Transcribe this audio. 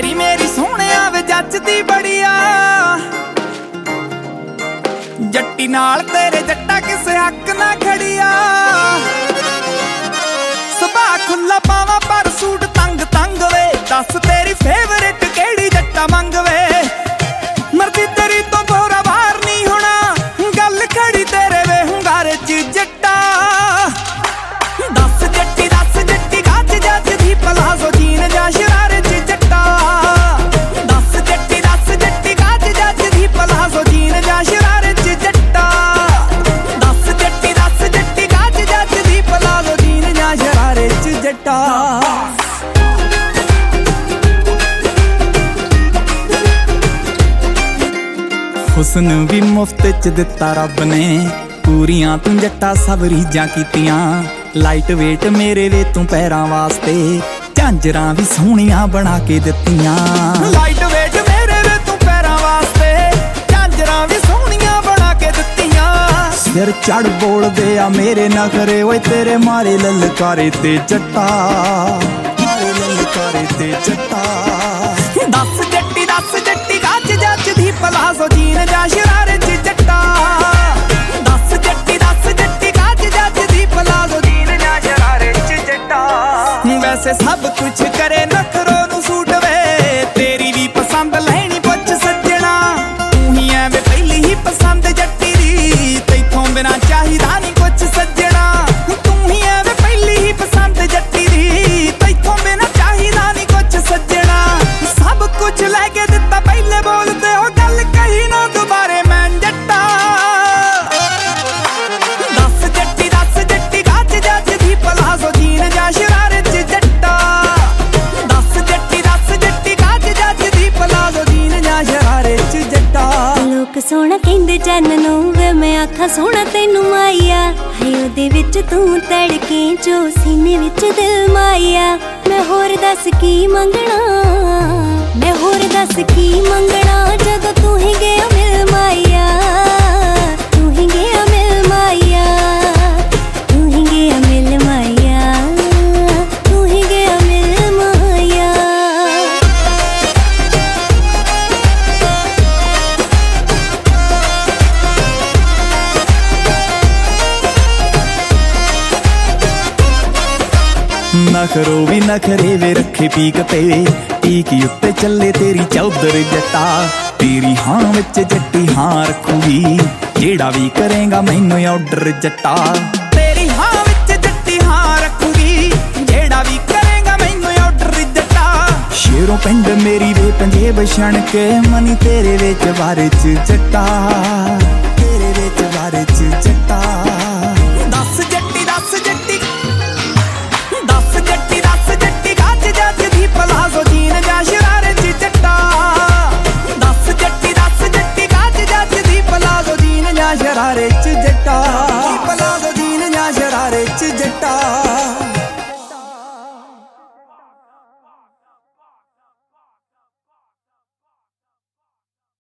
ਨੀ ਮੇਰੀ ਸੋਹਣਿਆ ਵੇ ਜੱਚਦੀ ਬੜੀਆ ਜੱਟੀ ਨਾਲ ਤੇਰੇ ਜੱਟਾ ਕਿਸੇ ਹੱਕ ਨਾ ਖੜੀਆ ਸੁਭਾਅ ਖੁੱਲਾ ਪਾਵਾਂ ਪਰ ਸੂਟ ਤੰਗ ਤੰਗ ਵੇ ਦੱਸ ਤੇਰੀ ਫੇਵਰੇਟ ਕਿਹੜੀ ਜੱਟਾ ਮੰਗ ਵੇ ਮਰਜ਼ੀ ਤੇਰੀ ਤੋਂ ਬੋਰਾ ਬਾਹਰ ਨਹੀਂ ਹੋਣਾ ਗੱਲ ਖੜੀ ਤੇਰੇ ਵੇ ਹੁੰਗਾਰੇ ਚ ਜੱਟਾ ਦੱਸ ਜੱਟੀ ਗੱਜ ਜੱਜਦੀ ਪਲਾਜ਼ੋ ਜੀਨ ਜਾਂ ਸ਼ਰਾਰੇ ਚ ਜੱਟਾ ਦੱਸ ਜੱਟੀ ਗੱਜ ਜੱਜਦੀ ਪਲਾਜ਼ੋ ਜੀਨ ਜਾਂ ਸ਼ਰਾਰੇ ਚ ਜੱਟਾ ਦੱਸ ਜੱਟੀ ਗੱਜ ਜੱਜਦੀ ਪਲਾਜ਼ੋ ਜੀਨ ਜਾਂ ਸ਼ਰਾਰੇ ਚ ਜੱਟਾ ਹੁਸਨ ਵੀ ਮੁਫਤ ਚ ਦਿੱਤਾ ਰੱਬ ਨੇ ਪੂਰੀਆਂ ਤੂੰ ਜੱਟਾ ਸਭ ਰੀਝਾਂ ਕੀਤੀਆਂ ਲਾਈਟ ਵੇਟ ਮੇਰੇ ਵੇ ਤੂੰ ਪੈਰਾਂ ਵਾਸਤੇ ਝਾਂਜਰਾਂ ਵੀ ਸੋਹਣੀਆਂ ਬਣਾ ਕੇ ਦਿੱਤੀਆਂ ਲਾਈਟ ਵੇਟ ਮੇਰੇ ਵੇ ਤੂੰ ਪੈਰਾਂ ਵਾਸਤੇ ਝਾਂਜਰਾਂ ਵੀ ਸੋਹਣੀਆਂ ਬਣਾ ਕੇ ਦਿੱਤੀਆਂ ਸਿਰ ਚੜ ਬੋਲਦੇ ਆ ਮੇਰੇ ਨਖਰੇ ਓਏ ਤੇਰੇ ਮਾਰੇ ਲਲਕਾਰੇ ਤੇ ਜੱਟਾ ਮਾਰੇ ਲਲਕਾਰੇ ਤੇ ਜੱਟਾ ਦੱਸ ਜੱਟੀ ਗੱਜ ਜੱਜਦੀ ਪਲਾਜ਼ੋ ਜੀਨ ਜਾਂ ਸ਼ਰਾਰੇ ਚ ਜੱਟਾ ਦੱਸ ਜੱਟੀ ਗੱਜ ਜੱਜਦੀ ਪਲਾਜ਼ੋ ਜੀਨ ਜਾਂ ਸ਼ਰਾਰੇ ਚ ਜੱਟਾ ਵੈਸੇ ਸਭ ਕੁਛ ਕਰੇ ਨਖਰੋ ਨੂੰ ਸੂਟ ਵੇ ਤੇਰੀ ਵੀ ਪਸੰਦ ਲੈਣੀ ਪੁੱਛ ਸੱਜਣਾ ਤੂੰ ਹੀ ਐਵੇਂ ਪਹਿਲੀ ਹੀ ਪਸੰਦ ਜੱਟੀ ਦੀ ਤੈਥੋਂ ਬਿਨਾ ਚਾਹੀਦਾ ਨਹੀਂ ਕੁਛ ਸੱਜਣਾ ਤੂੰ ਹੀ ਐਵੇਂ ਪਹਿਲੀ ਹੀ ਪਸੰਦ ਜੱਟੀ ਦੀ ਤੈਥੋਂ ਬਿਨਾ ਚਾਹੀਦਾ ਨਹੀਂ ਕੁਛ ਸੱਜਣਾ ਸਭ ਕੁਛ ਲੈ ਕੇ ਦਿੱਤਾ ਪਹਿਲੇ ਬੋਲਦੇ ਹੋ ਗੱਲ ਕਹੀ ਨਾ ਦੁਬਾਰੇ ਮੈਂ ਜੱਟਾ ਦੱਸ ਜੱਟੀ ਗੱਜ ਜੱਜਦੀ ਪਲਾਜ਼ੋ ਜੀਨ ਜਾਂ ਸ਼ਰਾਰੇ ਚ ਜੱਟਾ ਦੱਸ ਜੱਟੀ ਗੱਜ ਜੱਜਦੀ ਪਲਾਜ਼ੋ ਜੀਨ ਜਾਂ ਸ਼ਰਾਰੇ ਚ ਜੱਟਾ ਲੋਕ ਸੋਹਣਾ ਕਹਿੰਦੇ ਚੰਨ ਨੂੰ ਵੇ ਮੈਂ ਆਖਾਂ ਸੋਹਣਾ ਤੈਨੂੰ ਮਾਇਆ ਹਾਏ ਉਹਦੇ ਵਿੱਚ ਤੂੰ ਤੜਕੇ ਜੋ ਸੀਨੇ ਵਿੱਚ ਦਿਲ ਮਾਇਆ ਮੈਂ ਹੋਰ ਦੱਸ ਕੀ ਮੰਗਣਾ ਮੈਂ ਹੋਰ ਦੱਸ ਕੀ ਮੰਗਣਾ ਜਦੋਂ ਤੂੰ ਹੀ ਗਿਆ ਮਿਲ ਮਾਇਆ ਤੂੰ ਹੀ ਗਿਆ ਮਿਲ ਮਾਇਆ ਤੂੰ ਹੀ ਗਿਆ ਮਿਲ ਮਾਇਆ ਤੂੰ ਹੀ ਗਿਆ ਮਿਲ ਮਾਇਆ ਨਖਰੋ ਵੀ ਨਖਰੇ ਵੇ ਰੱਖੇ ਪੀਕ ਤੇ ਟੀਕੀ ਉੱਤੇ ਚੱਲੇ ਤੇਰੀ ਚੌਧਰ ਜੱਟਾ ਤੇਰੀ ਹਾਂ ਵਿੱਚ ਜੱਟੀ ਹਾਂ ਰੱਖੂਗੀ ਜਿਹੜਾ ਵੀ ਕਰੇਗਾ ਮੈਨੂੰ ਆਰਡਰ ਜੱਟਾ ਤੇਰੀ ਹਾਂ ਵਿੱਚ ਜੱਟੀ ਹਾਂ ਰੱਖੂਗੀ ਜਿਹੜਾ ਵੀ ਕਰੇਗਾ ਮੈਨੂੰ ਆਰਡਰ ਜੱਟਾ ਸ਼ੇਰੋਂ ਪਿੰਡ ਮੇਰੀ ਵੇ ਪੰਜੇਬ ਛਣ ਕੇ ਮਨੀ ਤੇਰੇ ਵਿੱਚ ਬਾਰੇ ਚ ਜੱਟਾ ਤੇਰੇ ਵਿੱਚ ਬਾਰੇ ਚ ਜੱਟਾ ਦੱਸ ਜੱਟੀ ਗੱਜ ਜੱਜਦੀ ਪਲਾਜ਼ੋ ਜੀਨ ਜਾਂ ਸ਼ਰਾਰੇ ਚ ਜੱਟਾ ਦੱਸ ਜੱਟੀ ਗੱਜ ਜੱਜਦੀ ਪਲਾਜ਼ੋ ਜੀਨ ਜਾਂ ਸ਼ਰਾਰੇ ਚ ਜੱਟਾ ਪਲਾਜ਼ੋ ਜੀਨ ਜਾਂ ਸ਼ਰਾਰੇ ਚ ਜੱਟਾ